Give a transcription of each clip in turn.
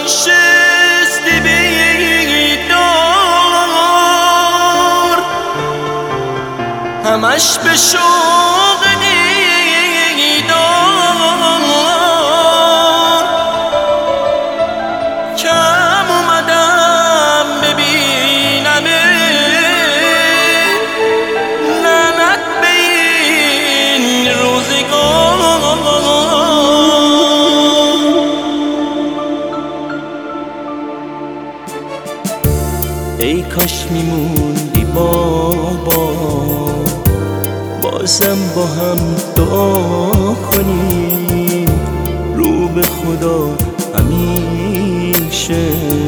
نشستی بیدار، همش به شوق دیدار. کم اومدم ببینمه، لعنت به این روزگار. ای کاش میموندی بابا، بازم با هم دعا کنیم، رو به خدا همیشه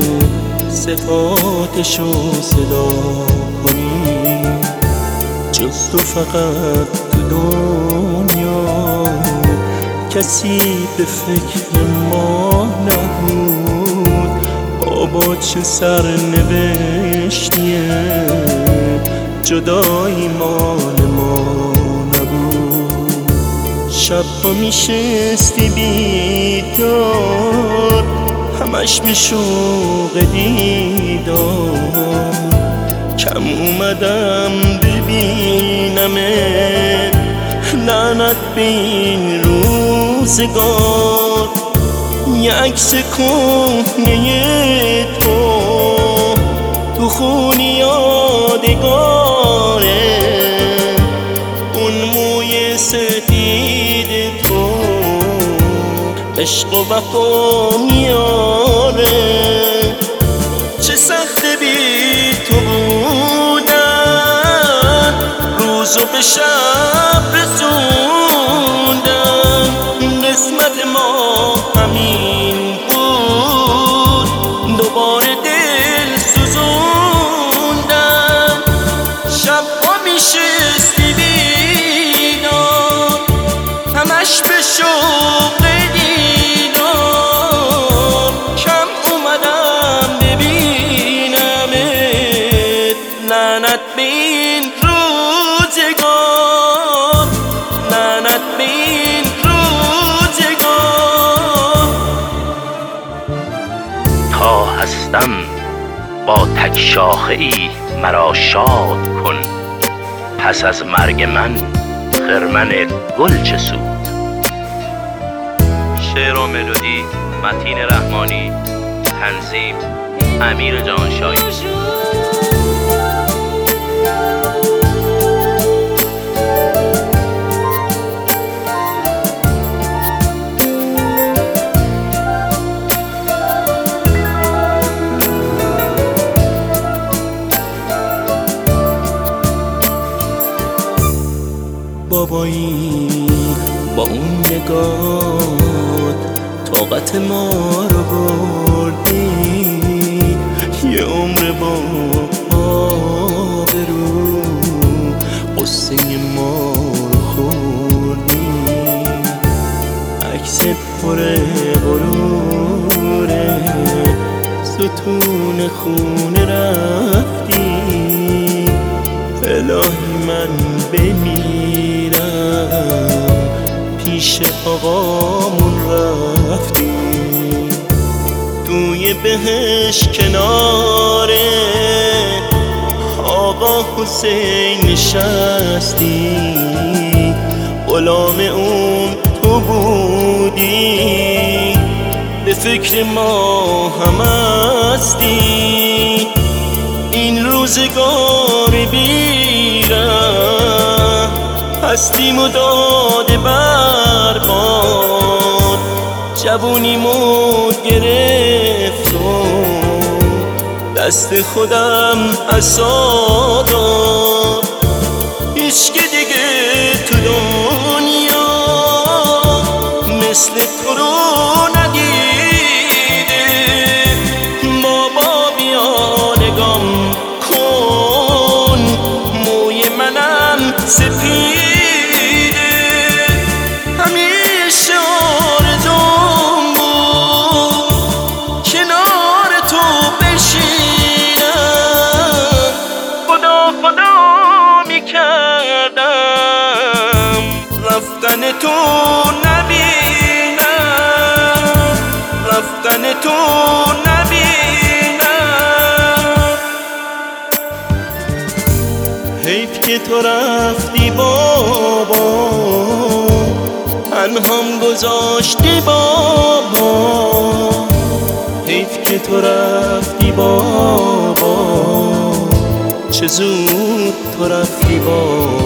صفاتشو صدا کنیم. جز تو فقط تو دنیا کسی به فکر ما نبود. بابا چه سرنوشتیه، جدایی مال ما نبود. شبا میشستی بیدار، همش میشوق دیدار. کم اومدم ببینمه، لعنت به این روزگار. یه عکس کهنه تو خونی یادگاره، اون موی سفید تو عشق و وفا میاره. چه سخت بی تو بودن، روزو به شب رسوندن. قسمت ما همین بود، دوباره دل سوزوندن. شبا میشستی بیدار، همش به شوق دیدار. کم اومدم ببینمت، لعنت به این روزگار، لعنت به این روزگار. تا هستم با تک شاخه ای مرا شاد کن، پس از مرگ من خرمن گل چه سود. شعر و ملودی متین رحمانی، تنظیم امیر جانشایی. بابایی با اون نگات طاقت ما رو بردی، یه عمر با آبرو قصه ما رو خوردی. عکس پر غروره، ستون خونه رفتی. الهی من بمیرم، پیش آقامون رفتی. توی بهشت کنار آقا حسین نشستی، غلام اون تو بودی. به فکر ما هم هستی، این روزگار بیرم هستیمو داده برباد. جوونیمو گرفت و دست خودم عصا داد. هیچکی دیگه تو دنیا مثل تو رو ندیده. بابا بیا نگام کن، موی منم سپیده. همیشه آرزوم بود کنار تو بشینم. خدا خدا میکردم رفتن تو نبینم، رفتن تو تو رفتی بابا، تنهام گذاشتی بابا، حیف که تو رفتی بابا، چه زود تو رفتی بابا.